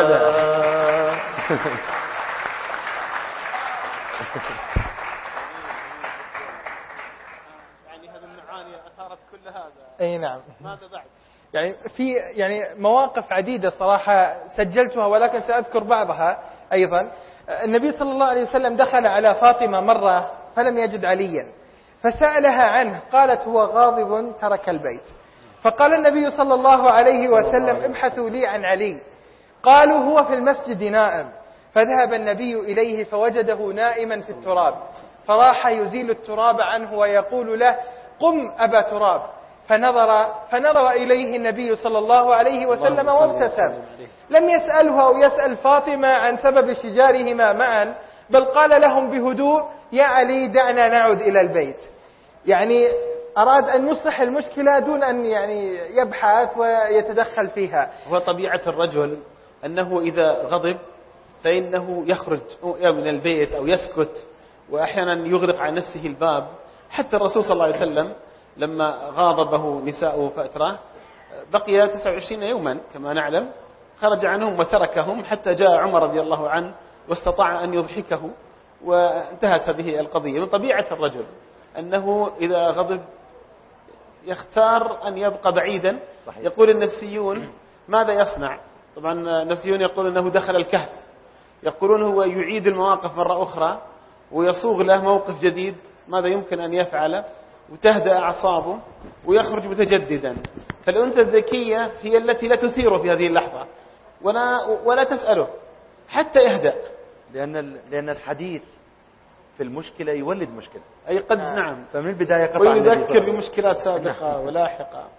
يعني هذه المعاني أثارت كل هذا. أي نعم. ماذا بعد؟ يعني في يعني مواقف عديدة صراحة سجلتها، ولكن سأذكر بعضها أيضا. النبي صلى الله عليه وسلم دخل على فاطمة مرة فلم يجد عليا، فسألها عنه، قالت هو غاضب ترك البيت. فقال النبي صلى الله عليه وسلم ابحثوا لي عن علي. قالوا هو في المسجد نائم. فذهب النبي إليه فوجده نائما في التراب، فراح يزيل التراب عنه ويقول له قم أبا تراب، فنظر فنظر إليه النبي صلى الله عليه وسلم وابتسم. لم يسأله أو يسأل فاطمة عن سبب شجارهما معا، بل قال لهم بهدوء يا علي دعنا نعود إلى البيت. يعني أراد أن يصلح المشكلة دون أن يعني يبحث ويتدخل فيها. هو طبيعة الرجل أنه إذا غضب فإنه يخرج من البيت أو يسكت، وأحيانا يغلق على نفسه الباب. حتى الرسول صلى الله عليه وسلم لما غاضبه نساءه فترة بقي تسعة وعشرين يوما كما نعلم، خرج عنهم وتركهم حتى جاء عمر رضي الله عنه واستطاع أن يضحكه وانتهت هذه القضية. من طبيعة الرجل أنه إذا غضب يختار أن يبقى بعيدا. صحيح. يقول النفسيون ماذا يصنع؟ طبعا النفسيون يقول أنه دخل الكهف، يقولون هو يعيد المواقف مرة أخرى ويصوغ له موقف جديد ماذا يمكن أن يفعله، وتهدأ أعصابه ويخرج متجددا. فالأنثى الذكية هي التي لا تثيره في هذه اللحظة ولا, ولا تسأله حتى يهدأ، لأن لأن الحديث في المشكلة يولد مشكلة. أي قد آه. نعم. فمن البداية قطع ويذكر بمشكلات سابقة ولاحقة.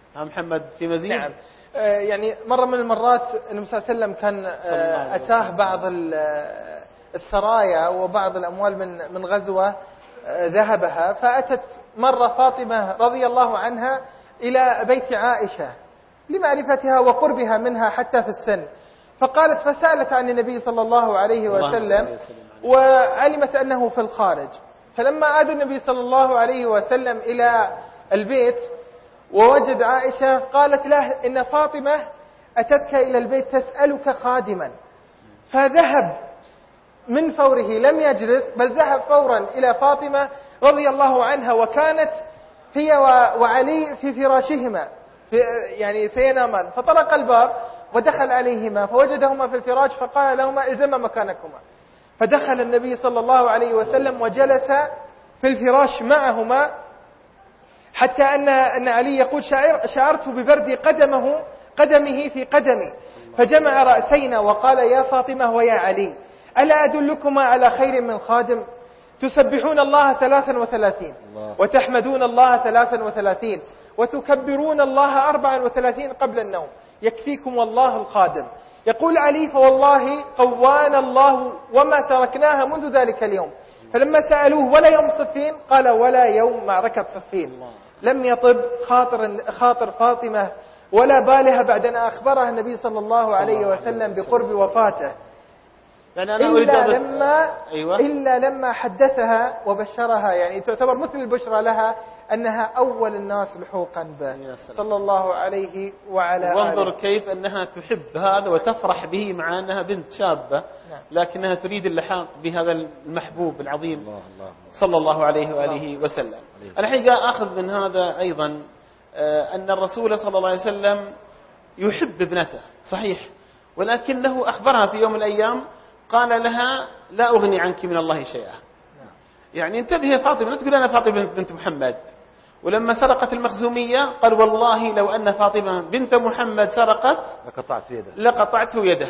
محمد في مزيد؟ نعم. يعني مرة من المرات النبي صلى الله عليه وسلم كان أتاه بعض السرايا وبعض الأموال من من غزوة ذهبها، فأتت مرة فاطمة رضي الله عنها إلى بيت عائشة لمعرفتها وقربها منها حتى في السن، فقالت فسألت عن النبي صلى الله عليه وسلم وعلمت أنه في الخارج. فلما عاد النبي صلى الله عليه وسلم إلى البيت ووجد عائشة قالت له إن فاطمة أتتك إلى البيت تسألك خادما، فذهب من فوره لم يجلس بل ذهب فورا إلى فاطمة رضي الله عنها، وكانت هي وعلي في فراشهما في يعني سينامان، فطرق الباب ودخل عليهما فوجدهما في الفراش فقال لهما الزما مكانكما، فدخل النبي صلى الله عليه وسلم وجلس في الفراش معهما، حتى أن أن علي يقول شعرت ببرد قدمه قدمه في قدمي، فجمع رأسينا وقال يا فاطمة ويا علي ألا أدلكما على خير من خادم تسبحون الله ثلاثا وثلاثين وتحمدون الله ثلاثا وثلاثين وتكبرون الله أربعا وثلاثين قبل النوم، يكفيكم والله الخادم. يقول علي فوالله قوانا الله وما تركناها منذ ذلك اليوم. فلما سألوه ولا يوم صفين قال ولا يوم معركة صفين. لم يطب خاطر, خاطر فاطمة ولا بالها بعد أن أخبرها النبي صلى الله عليه وسلم بقرب وفاته، يعني أنا إلا لما, أيوة. إلا لما حدثها وبشرها، يعني تعتبر مثل البشرى لها أنها أول الناس لحوقا به صلى الله عليه وعلى آله. وانظر كيف أنها تحب هذا وتفرح به مع أنها بنت شابة، نعم. لكنها تريد اللحاق بهذا المحبوب العظيم الله الله صلى الله عليه وآله وسلم. الحقيقة أخذ من هذا أيضا أن الرسول صلى الله عليه وسلم يحب ابنته صحيح، ولكنه أخبرها في يوم من الأيام قال لها لا أغني عنك من الله شيئا. يعني انتبه يا فاطمة، لا تقول أنا فاطمة بنت محمد. ولما سرقت المخزومية قال والله لو أن فاطمة بنت محمد سرقت لقطعت يده لقطعته يده.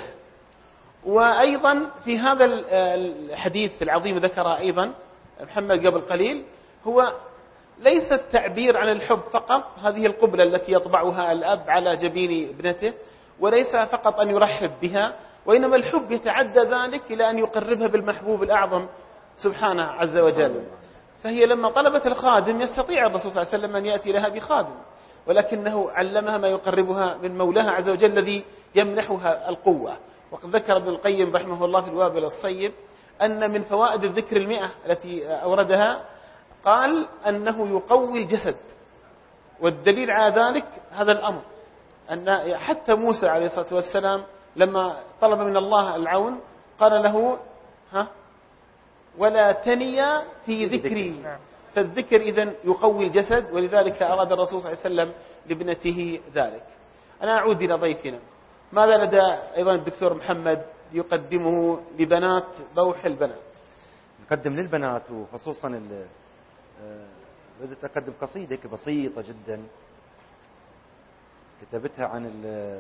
وأيضا في هذا الحديث العظيم ذكر أيضا محمد قبل قليل هو ليس التعبير عن الحب فقط، هذه القبلة التي يطبعها الأب على جبين ابنته، وليس فقط أن يرحب بها، وإنما الحب يتعدى ذلك إلى أن يقربها بالمحبوب الأعظم سبحانه عز وجل. فهي لما طلبت الخادم يستطيع الرسول صلى الله عليه وسلم أن يأتي لها بخادم، ولكنه علمها ما يقربها من مولاها عز وجل الذي يمنحها القوة. وقد ذكر ابن القيم رحمه الله في الوابل الصيب أن من فوائد الذكر المئة التي أوردها قال أنه يقوي الجسد، والدليل على ذلك هذا الأمر أن حتى موسى عليه الصلاة والسلام لما طلب من الله العون قال له ها ولا تنيا في ذكري، فالذكر إذن يقوي الجسد، ولذلك أراد الرسول صلى الله عليه وسلم لابنته ذلك. أنا أعود إلى ضيفنا، ماذا لدى أيضا الدكتور محمد يقدمه لبنات بوح البنات؟ نقدم للبنات وخصوصا بدأت أقدم قصيدة بسيطة جدا كتبتها عن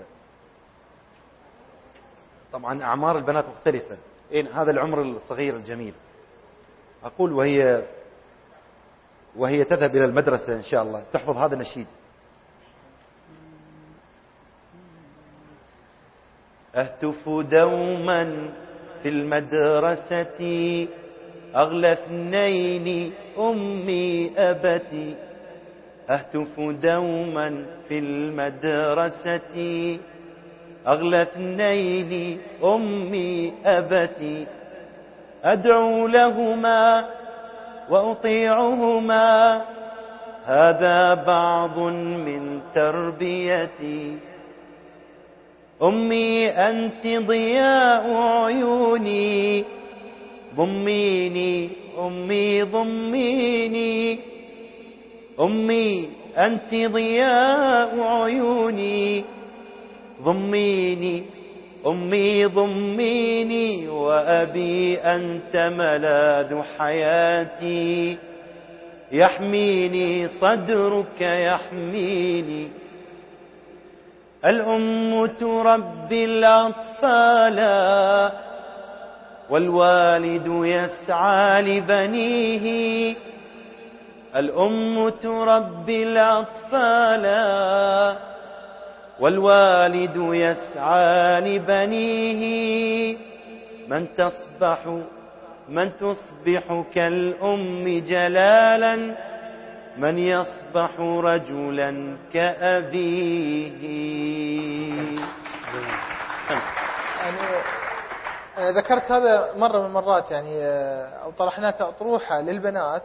طبعا أعمار البنات مختلفة، إن هذا العمر الصغير الجميل. أقول وهي وهي تذهب إلى المدرسة إن شاء الله تحفظ هذا النشيد: أهتف دوما في المدرسة أغلى اثنين أمي أبتي، أهتف دوما في المدرسة أغلى اثنين أمي أبتي، أدعو لهما وأطيعهما هذا بعض من تربيتي. أمي أنت ضياء عيوني ضميني، أمي ضميني، أمي أنت ضياء عيوني ضميني، أمي ضميني، وأبي أنت ملاذ حياتي، يحميني صدرك يحميني. الأم تربي الأطفال والوالد يسعى لبنيه، الأم تربي الأطفال والوالد يسعى لبنيه من تصبح من تصبح كالأم جلالا من يصبح رجلا كأبيه. يعني أنا ذكرت هذا مرة من المرات يعني أو طرحنا كأطروحة للبنات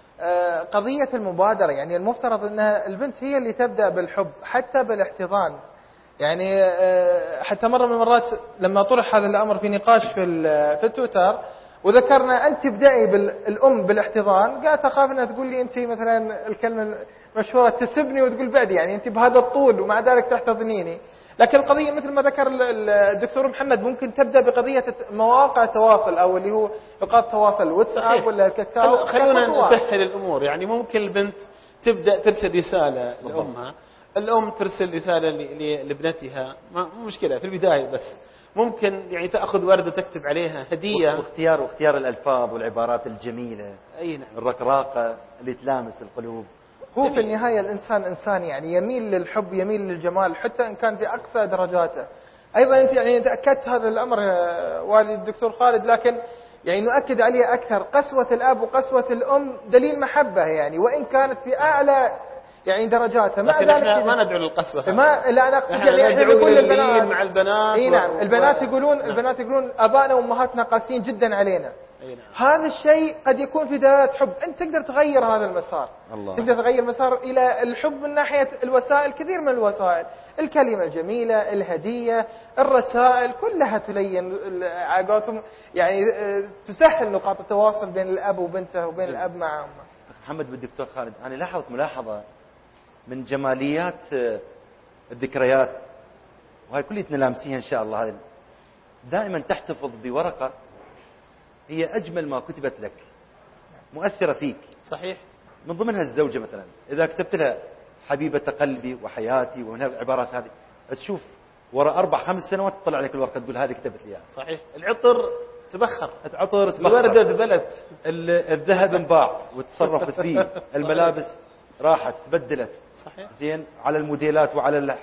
قضية المبادرة. يعني المفترض أن البنت هي اللي تبدأ بالحب حتى بالاحتضان. يعني حتى مرة من المرات لما طرح هذا الأمر في نقاش في في تويتر وذكرنا أنت ابدأي بالأم بالاحتضان، قالت أخاف أنها تقول لي أنت مثلا الكلمة المشهورة تسبني وتقول بعدي يعني أنت بهذا الطول ومع ذلك تحتضنيني. لكن القضية مثل ما ذكر الدكتور محمد ممكن تبدأ بقضية مواقع التواصل أو اللي هو نقاط التواصل واتساب ولا كاكاو. خلونا نسهل الأمور. يعني ممكن البنت تبدأ ترسل رسالة لأمها، الأم ترسل رسالة لابنتها، ما مشكلة في البداية، بس ممكن يعني تأخذ وردة تكتب عليها هدية. واختيار واختيار الألفاظ والعبارات الجميلة. أي نعم. الرقراقة اللي تلامس القلوب. هو في النهاية الإنسان إنسان يعني يميل للحب يميل للجمال حتى إن كان في أقصى درجاته. أيضا أنت يعني تأكدت هذا الأمر والد الدكتور خالد، لكن يعني نؤكد عليه أكثر. قسوة الأب وقسوة الأم دليل محبة يعني، وإن كانت في أعلى يعني درجاتها. ما لكن احنا ما ندعو للقسوة. ما لا أنا أقصد يعني احنا نقول للبنات مع البنات. اي نعم. البنات يقولون نعم. البنات يقولون أبائنا وأمهاتنا قاسيين جدا علينا. نعم. هذا الشيء قد يكون في دلالة حب. أنت تقدر تغير هذا المسار. الله. تقدر تغير مسار إلى الحب من ناحية الوسائل. كثير من الوسائل، الكلمة الجميلة، الهدية، الرسائل، كلها تلين علاقاتهم يعني تسهل نقاط التواصل بين الأب وبنته وبين جميل. الأب مع أمه. محمد بالدكتور خالد، أنا لاحظت ملاحظة من جماليات الذكريات، وهي كلها نلامسيها إن شاء الله. هذه دائما تحتفظ بورقة هي أجمل ما كتبت لك، مؤثرة فيك. صحيح. من ضمنها الزوجة مثلا، إذا كتبت لها حبيبة قلبي وحياتي ومن العبارات هذه، تشوف وراء أربع خمس سنوات تطلع عليك الورقة تقول هذه كتبت لي. صحيح. العطر تبخر، العطر تبخر، الوردة ذبلت، الذهب انباع وتصرفت فيه، الملابس راحت تبدلت. صحيح. زين، على الموديلات وعلى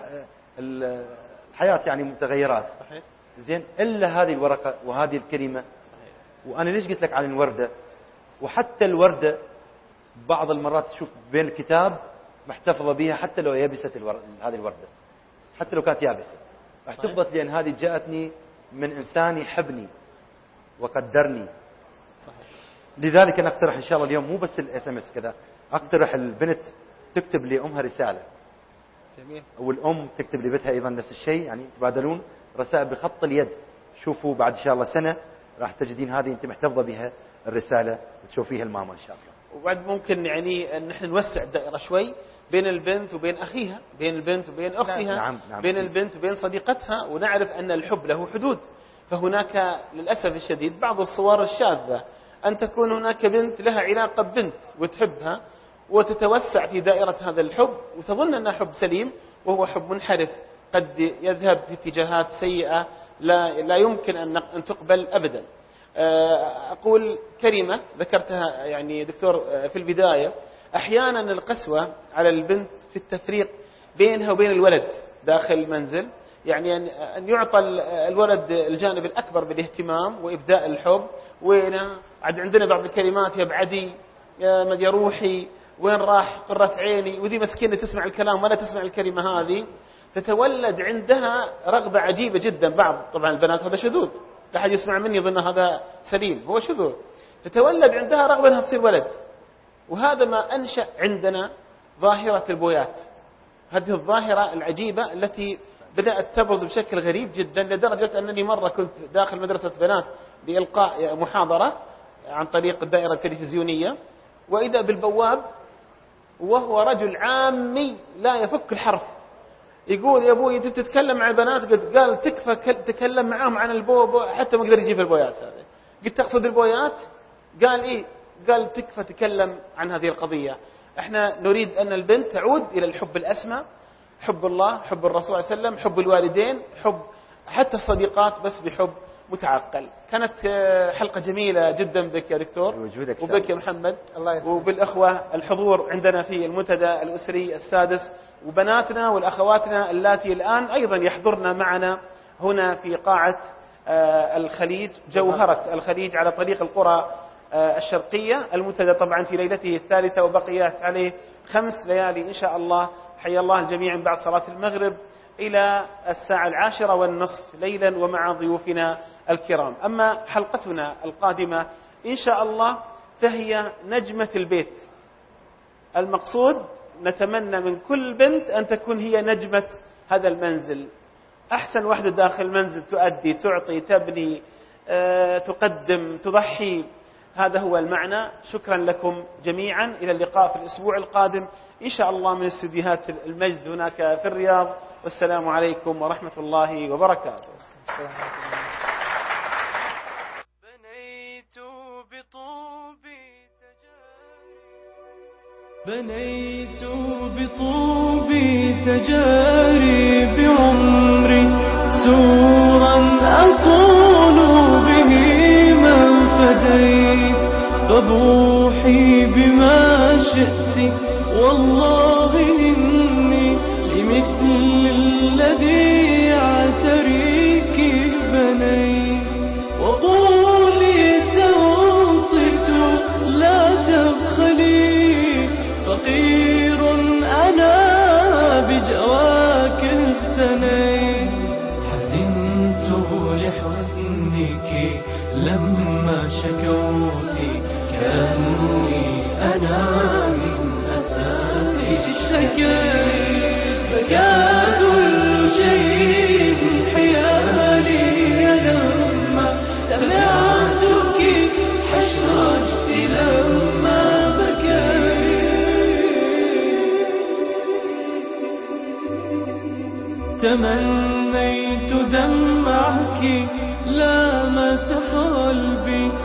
الحياة يعني متغيرات. صحيح. زين، إلا هذه الورقة وهذه الكلمة. صحيح. وأنا ليش قلت لك عن الوردة؟ وحتى الوردة بعض المرات تشوف بين الكتاب محتفظة بها حتى لو يبست الور... هذه الوردة، حتى لو كانت يابسة احتفظت، لأن هذه جاءتني من إنسان يحبني وقدرني. صحيح. لذلك أنا أقترح إن شاء الله اليوم مو بس الاس ام اس كذا، أقترح البنت تكتب لأمها رسالة. جميل. والأم تكتب لبنتها أيضا نفس الشيء، يعني تبادلون رسائل بخط اليد. شوفوا بعد إن شاء الله سنة راح تجدين هذه أنت محتفظة بها الرسالة تشوفيها الماما إن شاء الله. وبعد ممكن يعني أن نحن نوسع الدائرة شوي بين البنت وبين أخيها، بين البنت وبين أختها. نعم. نعم. بين البنت وبين صديقتها، ونعرف أن الحب له حدود. فهناك للأسف الشديد بعض الصور الشاذة أن تكون هناك بنت لها علاقة ببنت وتحبها وتتوسع في دائرة هذا الحب وتظن أنه حب سليم، وهو حب منحرف قد يذهب في اتجاهات سيئة لا لا يمكن أن تقبل أبدا. أقول كلمة ذكرتها يعني دكتور في البداية، أحيانا القسوة على البنت في التفريق بينها وبين الولد داخل المنزل، يعني أن يعطى الولد الجانب الأكبر بالاهتمام وإبداء الحب. وين عندنا بعض الكلمات يا بعدي يا روحي وين راح قرة عيني، وذي مسكينة تسمع الكلام ولا تسمع الكلمة هذه، تتولد عندها رغبة عجيبة جدا. بعض طبعا البنات هذا شذوذ، لا أحد يسمع مني يظن هذا سليم، هو شذوذ. تتولد عندها رغبة أنها تصير ولد، وهذا ما أنشأ عندنا ظاهرة البويات. هذه الظاهرة العجيبة التي بدأت تبرز بشكل غريب جدا، لدرجة أنني مرة كنت داخل مدرسة بنات بإلقاء محاضرة عن طريق الدائرة التلفزيونية، وإذا بالبواب وهو رجل عامي لا يفك الحرف، يقول يا أبوي أنت تتكلم مع البنات؟ قلت قال تكفى تكلم معهم عن البو، حتى ما قدر يجيب البويات هذه. قلت تقصد البويات؟ قال إيه؟ قال تكفى تكلم عن هذه القضية. احنا نريد أن البنت تعود إلى الحب الأسمى، حب الله، حب الرسول صلى الله عليه وسلم، حب الوالدين، حب حتى الصديقات بس بحب متعقل. كانت حلقة جميلة جدا بك يا دكتور وبك يا محمد وبالأخوة الحضور عندنا في المنتدى الأسري السادس، وبناتنا والأخواتنا اللاتي الآن أيضا يحضرنا معنا هنا في قاعة الخليج، جوهرة الخليج على طريق القرى الشرقية. المنتدى طبعا في ليلته الثالثة وبقيت عليه خمس ليالي إن شاء الله. حيا الله الجميع بعد صلاة المغرب إلى الساعة العاشرة والنصف ليلا ومع ضيوفنا الكرام. أما حلقتنا القادمة إن شاء الله فهي نجمة البيت. المقصود نتمنى من كل بنت أن تكون هي نجمة هذا المنزل، أحسن واحدة داخل المنزل، تؤدي، تعطي، تبني، أه، تقدم، تضحي. هذا هو المعنى. شكرا لكم جميعا، إلى اللقاء في الأسبوع القادم إن شاء الله من استديوهات المجد هناك في الرياض. والسلام عليكم ورحمة الله وبركاته. بنيت بطوبي بنيت بطوبي تجاري بعمري سورا أصون به من فديت، فبوحي بما شئت والله إني لمثل الذي يعتريك بنيت. وقولي سأنصت لا تبخلي، فقير أنا بجواك الثنيت. حزنت لحزنك لما شكوتي، كأني أنا من أسافي اشتكيت. بكى كل شيء حيالي لما سمعتك، حشرجت لما بكيت. تمنيت دمعك لامس قلبي،